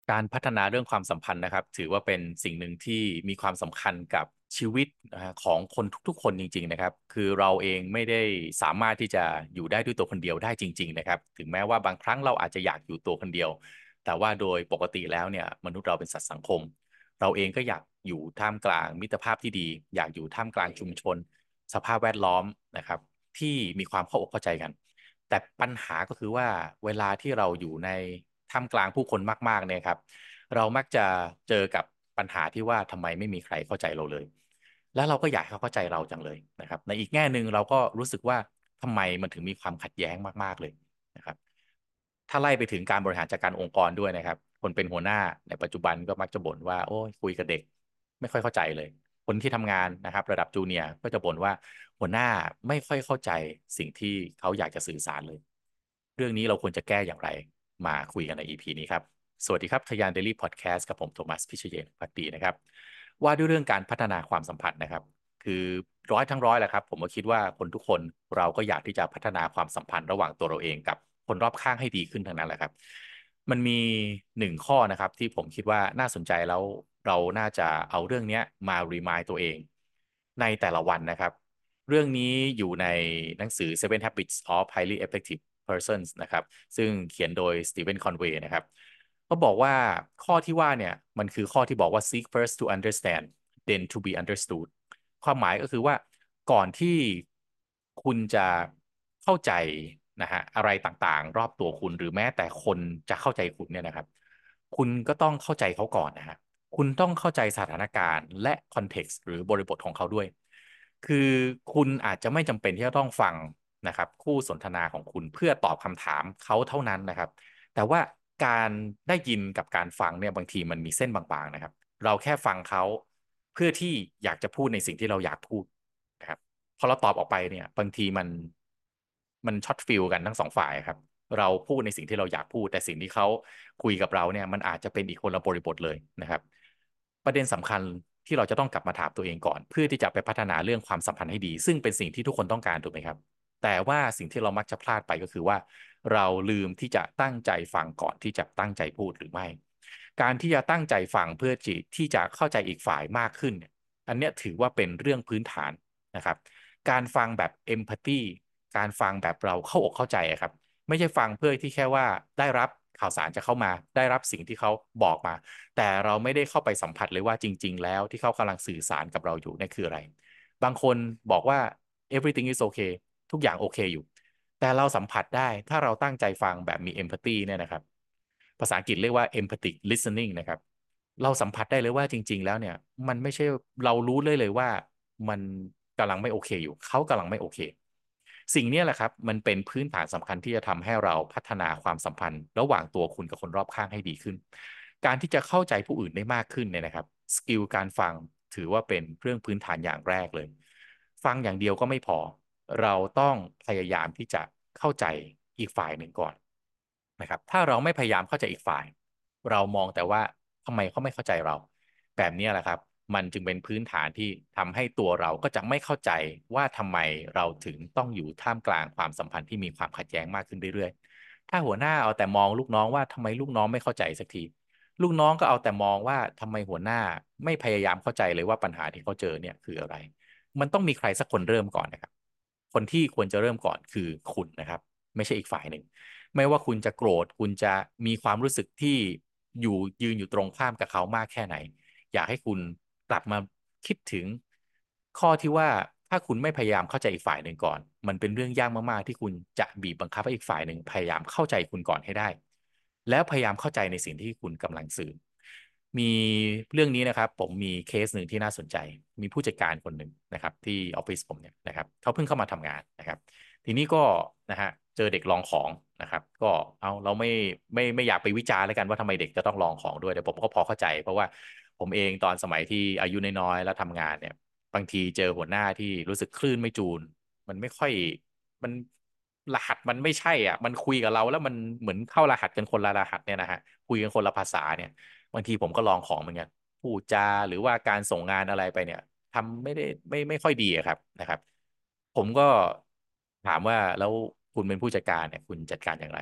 การพัฒนาเรื่องความสัมพันธ์นะครับถือว่าเป็นสิ่งหนึ่งที่มีความสำคัญกับชีวิตนะฮะของคนทุกๆคนจริงๆนะครับคือเราเองไม่ได้สามารถที่จะอยู่ได้ด้วยตัวคนเดียวได้จริงๆนะครับถึงแม้ว่าบางครั้งเราอาจจะอยากอยู่ตัวคนเดียวแต่ว่าโดยปกติแล้วเนี่ยมนุษย์เราเป็นสัตว์สังคมเราเองก็อยากอยู่ท่ามกลางมิตรภาพที่ดีอยากอยู่ท่ามกลางชุมชนสภาพแวดล้อมนะครับที่มีความเข้าอกเข้าใจกัน แต่ปัญหาก็คือว่าเวลาที่เราอยู่ในท่ามกลางผู้คนมากๆเนี่ยครับเรามักจะเจอกับปัญหาที่ว่าทำไมไม่มีใครเข้าใจเราเลยแล้วเราก็อยากให้เขาเข้าใจเราจังเลยนะครับในอีกแง่หนึ่งเราก็รู้สึกว่าทำไมมันถึงมีความขัดแย้งมากๆเลยนะครับถ้าไล่ไปถึงการบริหารจัดการองค์กรด้วยนะครับคนเป็นหัวหน้าในปัจจุบันก็มักจะบ่นว่าโอ้ยคุยกับเด็กไม่ค่อยเข้าใจเลยคนที่ทำงานนะครับระดับจูเนียร์ก็จะบ่นว่า หัวหน้าไม่ค่อยเข้าใจสิ่งที่เขาอยากจะสื่อสารเลย เรื่องนี้เราควรจะแก้อย่างไรมาคุยกันใน EP นี้ครับ สวัสดีครับทยานเดลี่พอดแคสต์กับผมโทมัสพิเชยนภักดีนะครับว่าด้วยเรื่องการพัฒนาความสัมพันธ์นะครับคือร้อยทั้งร้อยแหละครับผมก็คิดว่าคนทุกคนเราก็อยากที่จะพัฒนาความสัมพันธ์ระหว่างตัวเราเองกับคนรอบข้างให้ดีขึ้นทั้งนั้นแหละครับมันมีหนึ่งข้อนะครับที่ผมคิดว่าน่าสนใจแล้วเราน่าจะเอาเรื่องนี้มา remind ตัวเองในแต่ละวันนะครับ เรื่องนี้อยู่ในหนังสือ Seven Habits of Highly Effective Persons นะครับซึ่งเขียนโดยสตีเฟนคอนเวย์นะครับก็บอกว่าข้อที่ว่าเนี่ยมันคือข้อที่บอกว่า seek first to understand then to be understood ความหมายก็คือว่าก่อนที่คุณจะเข้าใจนะฮะอะไรต่างๆรอบตัวคุณหรือแม้แต่คนจะเข้าใจคุณเนี่ยนะครับคุณก็ต้องเข้าใจเขาก่อนนะฮะคุณต้องเข้าใจสถานการณ์และคอนเท็กซ์หรือบริบทของเขาด้วย คือคุณอาจจะไม่จำเป็นที่จะต้องฟังนะครับคู่สนทนาของคุณเพื่อตอบคำถามเขาเท่านั้นนะครับแต่ว่าการได้ยินกับการฟังเนี่ยบางทีมันมีเส้นบางๆนะครับเราแค่ฟังเขาเพื่อที่อยากจะพูดในสิ่งที่เราอยากพูดนะครับพอเราตอบออกไปเนี่ยบางทีมันช็อตฟิลกันทั้งสองฝ่ายครับเราพูดในสิ่งที่เราอยากพูดแต่สิ่งที่เขาคุยกับเราเนี่ยมันอาจจะเป็นอีกคนละบริบทเลยนะครับประเด็นสำคัญที่เราจะต้องกลับมาถามตัวเองก่อนเพื่อที่จะไปพัฒนาเรื่องความสัมพันธ์ให้ดีซึ่งเป็นสิ่งที่ทุกคนต้องการถูกไหมครับแต่ว่าสิ่งที่เรามักจะพลาดไปก็คือว่าเราลืมที่จะตั้งใจฟังก่อนที่จะตั้งใจพูดหรือไม่การที่จะตั้งใจฟังเพื่อที่จะเข้าใจอีกฝ่ายมากขึ้นเนี่ยอันเนี้ยถือว่าเป็นเรื่องพื้นฐานนะครับการฟังแบบเอมพัตตีการฟังแบบเราเข้าอกเข้าใจอะครับไม่ใช่ฟังเพื่อที่แค่ว่าได้รับข่าวสารจะเข้ามาได้รับสิ่งที่เขาบอกมา แต่เราไม่ได้เข้าไปสัมผัสเลยว่าจริงๆแล้วที่เขากำลังสื่อสารกับเราอยู่นี่คืออะไรบางคนบอกว่า everything is okay ทุกอย่างโอเคอยู่แต่เราสัมผัสได้ถ้าเราตั้งใจฟังแบบมี empathy เนี่ยนะครับภาษาอังกฤษเรียกว่า empathic listening นะครับเราสัมผัสได้เลยว่าจริงๆแล้วเนี่ยมันไม่ใช่เรารู้เลยว่ามันกำลังไม่โอเคอยู่เขากำลังไม่โอเคสิ่งนี้แหละครับมันเป็นพื้นฐานสำคัญที่จะทำให้เราพัฒนาความสัมพันธ์ระหว่างตัวคุณกับคนรอบข้างให้ดีขึ้น การที่จะเข้าใจผู้อื่นได้มากขึ้นเนี่ยนะครับสกิลการฟังถือว่าเป็นเรื่องพื้นฐานอย่างแรกเลยฟังอย่างเดียวก็ไม่พอเราต้องพยายามที่จะเข้าใจอีกฝ่ายหนึ่งก่อนนะครับถ้าเราไม่พยายามเข้าใจอีกฝ่ายเรามองแต่ว่าทำไมเขาไม่เข้าใจเราแบบนี้แหละครับมันจึงเป็นพื้นฐานที่ทำให้ตัวเราก็จะไม่เข้าใจว่าทำไมเราถึงต้องอยู่ท่ามกลางความสัมพันธ์ที่มีความขัดแย้งมากขึ้นเรื่อยๆถ้าหัวหน้าเอาแต่มองลูกน้องว่าทำไมลูกน้องไม่เข้าใจสักที ลูกน้องก็เอาแต่มองว่าทำไมหัวหน้าไม่พยายามเข้าใจเลยว่าปัญหาที่เขาเจอเนี่ยคืออะไร มันต้องมีใครสักคนเริ่มก่อนนะครับคนที่ควรจะเริ่มก่อนคือคุณนะครับไม่ใช่อีกฝ่ายหนึ่งไม่ว่าคุณจะโกรธคุณจะมีความรู้สึกที่อยู่ยืนอยู่ตรงข้ามกับเขามากแค่ไหนอยากให้คุณกลับมาคิดถึงข้อที่ว่าถ้าคุณไม่พยายามเข้าใจอีกฝ่ายหนึ่งก่อนมันเป็นเรื่องยากมากๆที่คุณจะบีบบังคับให้อีกฝ่ายหนึ่งพยายามเข้าใจคุณก่อนให้ได้ แล้วพยายามเข้าใจในสิ่งที่คุณกำลังสื่อมีเรื่องนี้นะครับผมมีเคสหนึ่งที่น่าสนใจมีผู้จัดการคนหนึ่งนะครับที่ออฟฟิศผมเนี่ยนะครับเขาเพิ่งเข้ามาทำงานนะครับทีนี้ก็นะฮะเจอเด็กลองของนะครับก็เอาเราไม่อยากไปวิจารณ์แล้วกันว่าทำไมเด็กจะต้องลองของด้วยแต่ผมก็พอเข้าใจเพราะว่าผมเองตอนสมัยที่อายุน้อยๆแล้วทำงานเนี่ยบางทีเจอหัวหน้าที่รู้สึกคลื่นไม่จูนมันไม่ค่อยมันรหัสมันไม่ใช่อ่ะมันคุยกับเราแล้วมันเหมือนเข้ารหัสกันคนละรหัสเนี่ยนะฮะคุยกันคนละภาษาเนี่ยบางทีผมก็ลองของเหมือนกันพูดจาหรือว่าการส่งงานอะไรไปเนี่ยทำไม่ได้ไม่ค่อยดีอะครับนะครับผมก็ถามว่าแล้วคุณเป็นผู้จัดการเนี่ยคุณจัดการอย่างไร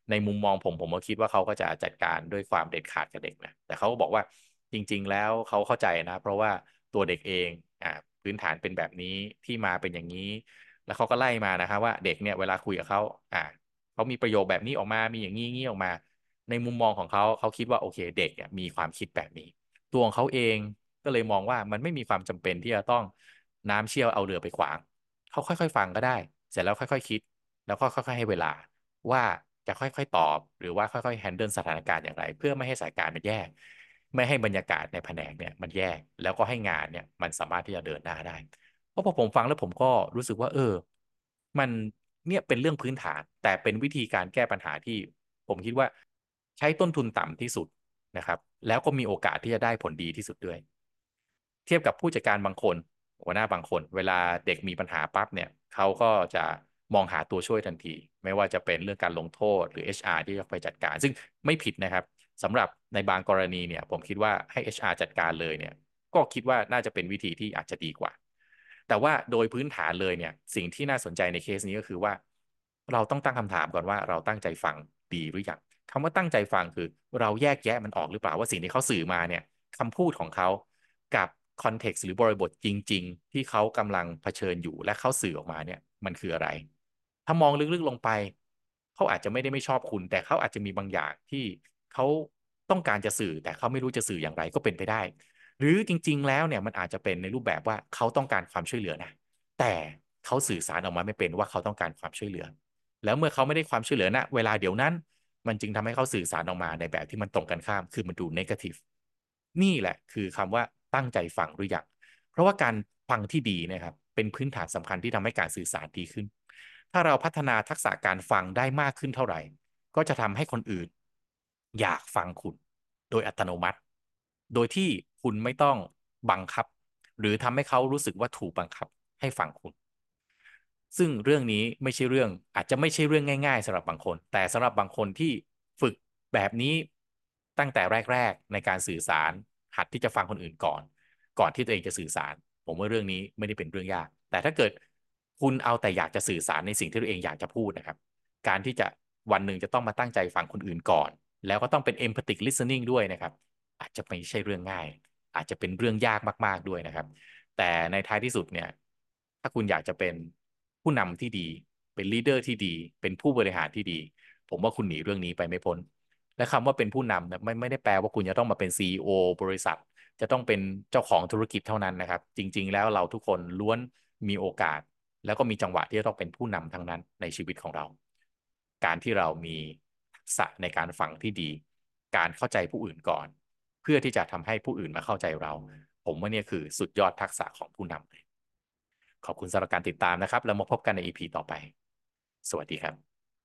ในมุมมองผมก็คิดว่าเขาก็จะจัดการด้วยความเด็ดขาดกับเด็กนะแต่เขาก็บอกว่าจริงๆแล้วเขาเข้าใจนะเพราะว่าตัวเด็กเองอ่าพื้นฐานเป็นแบบนี้ที่มาเป็นอย่างนี้แล้วเขาก็ไล่มานะครับว่าเด็กเนี่ยเวลาคุยกับเขาอ่าเขามีประโยคแบบนี้ออกมามีอย่างนี้งี้ออกมาในมุมมองของเขาเขาคิดว่าโอเคเด็กเนี่ยมีความคิดแบบนี้ตัวของเขาเองก็เลยมองว่ามันไม่มีความจำเป็นที่จะต้องน้ำเชี่ยวเอาเรือไปขวางเขาค่อยๆฟังก็ได้เสร็จแล้วค่อยๆคิด แล้วก็ค่อยๆให้เวลาว่าจะค่อยๆตอบหรือว่าค่อยๆแฮนเดิลสถานการณ์อย่างไรเพื่อไม่ให้สถานการณ์มันแย่ไม่ให้บรรยากาศในแผนกเนี่ยมันแย่แล้วก็ให้งานเนี่ยมันสามารถที่จะเดินหน้าได้เพราะพอผมฟังแล้วผมก็รู้สึกว่ามันเนี่ยเป็นเรื่องพื้นฐานแต่เป็นวิธีการแก้ปัญหาที่ผมคิดว่าใช้ต้นทุนต่ำที่สุดนะครับแล้วก็มีโอกาสที่จะได้ผลดีที่สุดด้วย เทียบกับผู้จัดการบางคนหัวหน้าบางคนเวลาเด็กมีปัญหาปั๊บเนี่ยเขาก็จะมองหาตัวช่วยทันทีไม่ว่าจะเป็นเรื่องการลงโทษหรือ HR ที่จะไปจัดการซึ่งไม่ผิดนะครับสำหรับในบางกรณีเนี่ยผมคิดว่าให้ HR จัดการเลยเนี่ยก็คิดว่าน่าจะเป็นวิธีที่อาจจะดีกว่าแต่ว่าโดยพื้นฐานเลยเนี่ยสิ่งที่น่าสนใจในเคสนี้ก็คือว่าเราต้องตั้งคำถามก่อนว่าเราตั้งใจฟังดีหรือยังคำว่าตั้งใจฟังคือเราแยกแยะมันออกหรือเปล่าว่าสิ่งที่เขาสื่อมาเนี่ยคำพูดของเขากับคอนเท็กซ์หรือบริบทจริงๆที่เขากำลังเผชิญอยู่และเขาสื่อออกมาเนี่ยมันคืออะไรถ้ามองลึกๆลงไปเขาอาจจะไม่ได้ไม่ชอบคุณแต่เขาอาจจะมีบางอย่างที่เขาต้องการจะสื่อแต่เขาไม่รู้จะสื่ออย่างไรก็เป็นไปได้หรือจริงๆแล้วเนี่ยมันอาจจะเป็นในรูปแบบว่าเขาต้องการความช่วยเหลือนะแต่เขาสื่อสารออกมาไม่เป็นว่าเขาต้องการความช่วยเหลือแล้วเมื่อเขาไม่ได้ความช่วยเหลือณเวลาเดี๋ยวนั้น มันจึงทำให้เขาสื่อสารออกมาในแบบที่มันตรงกันข้าม คือมันดูเนกาทีฟนี่แหละคือคำว่าตั้งใจฟังหรือยังเพราะว่าการฟังที่ดีนะครับเป็นพื้นฐานสำคัญที่ทำให้การสื่อสารดีขึ้น ถ้าเราพัฒนาทักษะการฟังได้มากขึ้นเท่าไหร่ก็จะทำให้คนอื่นอยากฟังคุณโดยอัตโนมัติ โดยที่คุณไม่ต้องบังคับหรือทำให้เขารู้สึกว่าถูกบังคับให้ฟังคุณ ซึ่งเรื่องนี้ไม่ใช่เรื่องอาจจะไม่ใช่เรื่องง่ายๆสำหรับบางคนแต่สำหรับบางคนที่ฝึกแบบนี้ตั้งแต่แรกๆในการสื่อสารหัดที่จะฟังคนอื่นก่อนที่ตัวเองจะสื่อสารผมว่าเรื่องนี้ไม่ได้เป็นเรื่องยากแต่ถ้าเกิดคุณเอาแต่อยากจะสื่อสารในสิ่งที่ตัวเองอยากจะพูดนะครับการที่จะวันหนึ่งจะต้องมาตั้งใจฟังคนอื่นก่อนแล้วก็ต้องเป็น empathic listening ด้วยนะครับอาจจะไม่ใช่เรื่องง่ายอาจจะเป็นเรื่องยากมากๆด้วยนะครับ แต่ในท้ายที่สุดเนี่ยถ้าคุณอยากจะเป็นผู้นำที่ดีเป็นลีดเดอร์ที่ดีเป็นผู้บริหารที่ดีผมว่าคุณหนีเรื่องนี้ไปไม่พ้นและคำว่าเป็นผู้นำนะไม่ได้แปลว่าคุณจะต้องมาเป็นซีอีโอบริษัทจะต้องเป็นเจ้าของธุรกิจเท่านั้นนะครับจริงๆแล้วเราทุกคนล้วนมีโอกาสแล้วก็มีจังหวะที่จะต้องเป็นผู้นำทั้งนั้นในชีวิตของเราการที่เรามีทักษะในการฟังที่ดีการเข้าใจผู้อื่นก่อนเพื่อที่จะทำให้ผู้อื่นมาเข้าใจเรา ผมว่าเนี่ยคือสุดยอดทักษะของผู้นำเลยขอบคุณสำหรับการติดตามนะครับแล้วมาพบกันใน EP ต่อไป สวัสดีครับ